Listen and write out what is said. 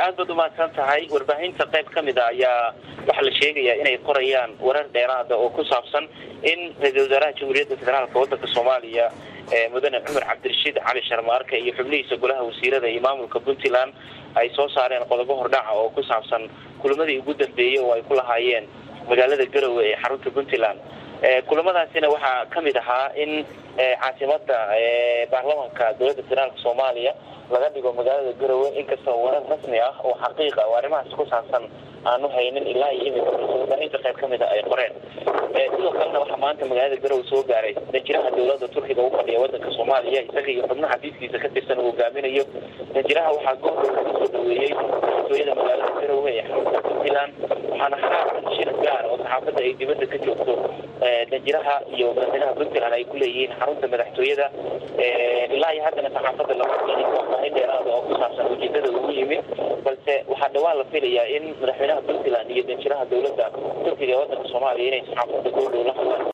aad baad u mahadsan tahay. Warbaahinta qayb ka mid ah ayaa waxa la sheegayaa inay qorayaan warar dheeraad ah oo ku saabsan in ra'iisul wasaaraha Jamhuuriyadda Federaalka waddanka Soomaaliya mudane Cumar Cabdirashiid Cali Sharmaarke iyo xubnihiisa golaha wasiirada iyo maamulka Puntland ay soo saareen qodobo hordhac oo ku saabsan kulamadii ugu dambeeyay oo ay ku lahaayeen magaalada Garowe ee xarunta Puntland. kulamadaasina waxaa ka mid ahaa in caasimada baarlamaanka dowladda federaalka Soomaaliya laga dhigo magaalada Garowe inkastoo warar rasmi ah oo xaqiiq ah oo arrimahaas ku saabsan aanu haynin ilaa iyo warbaahinta qayb ka mid ah ay qoreen. sidoo kalena waxaa maanta magaalada Garowe soo gaaray danjiraha dowladda Turkiga u fadhiya waddanka Soomaaliya isaga iyo xubnaha xafiiskiisa ka tirsan uu hogaaminayo. danjiraha waxaa goor soo dhaweeyay madaxweynaha magaalada Garowe ee xarunta Puntland waxaana xaaran shir gaar oo saxaafadda ay dibadda ka joogto danjiraha iyo madaxweynaha Puntland ay ku leeyihiin xarunta madaxtooyada ilaa iyo haddana saxaafadda lama keenin warbaahin dheeraad oo ku saabsan ujeedada ugu yimid balse waxaa dhawaan la filayaa in madaxweynaha Puntland iyo danjiraha dowladda Turkiga ee waddanka Soomaaliya inay saxaafadda goor dhow la hadlaan.